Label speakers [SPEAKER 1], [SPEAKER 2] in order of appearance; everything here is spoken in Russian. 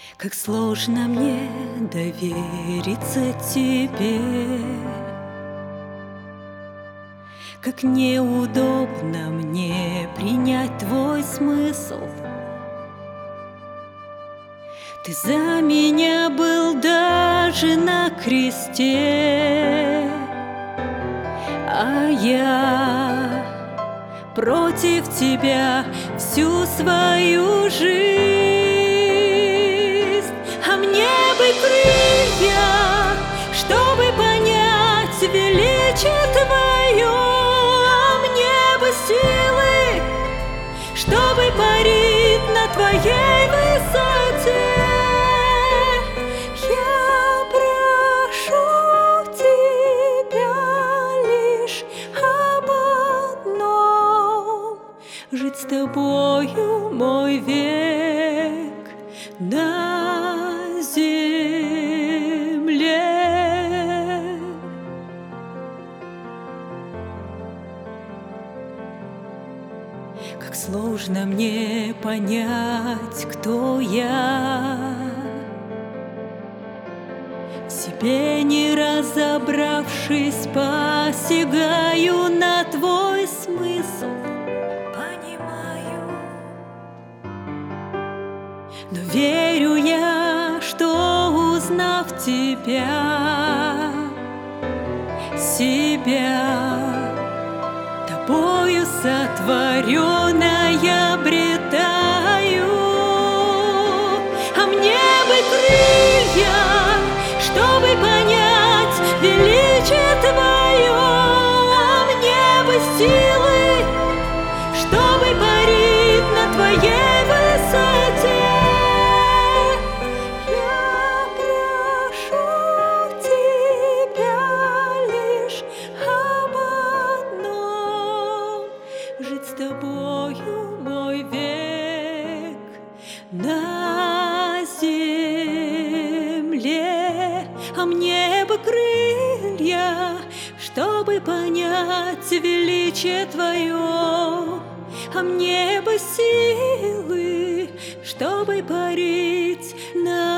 [SPEAKER 1] Как сложно мне довериться тебе, как неудобно мне принять твой смысл. Ты за меня был даже на кресте, а я против тебя всю свою жизнь. А мне бы крылья, чтобы понять величие твое, а мне бы силы, чтобы парить на твоей высоте. Я прошу тебя лишь об одном: жить с тобою мой век на земле. Как сложно мне понять, кто я, в себе не разобравшись, посягаю на твой смысл. Понимаю, но верю я, что узнав тебя, себя, тобою сотворенная обретаю. А мне бы крылья, чтобы понять величие твое, а мне бы силы, чтобы парить на твоей высоте. Я прошу тебя лишь об одном: жить с тобою мой век на земле. А мне бы крылья, чтобы понять величие твое, а мне бы силы, чтобы парить на